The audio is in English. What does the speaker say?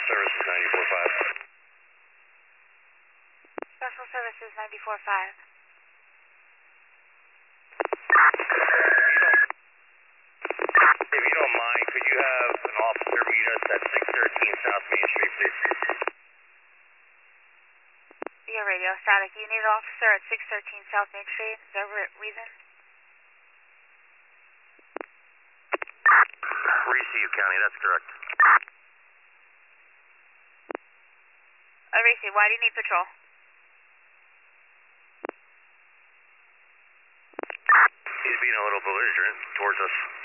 Services 94.5. Special Services 94.5. If you don't mind, could you have an officer meet us at 613 South Main Street, please? Via radio static. You need an officer at 613 South Main Street. Is there a reason? Receive County, that's correct. Receive. Why do you need patrol? He's being a little belligerent towards us.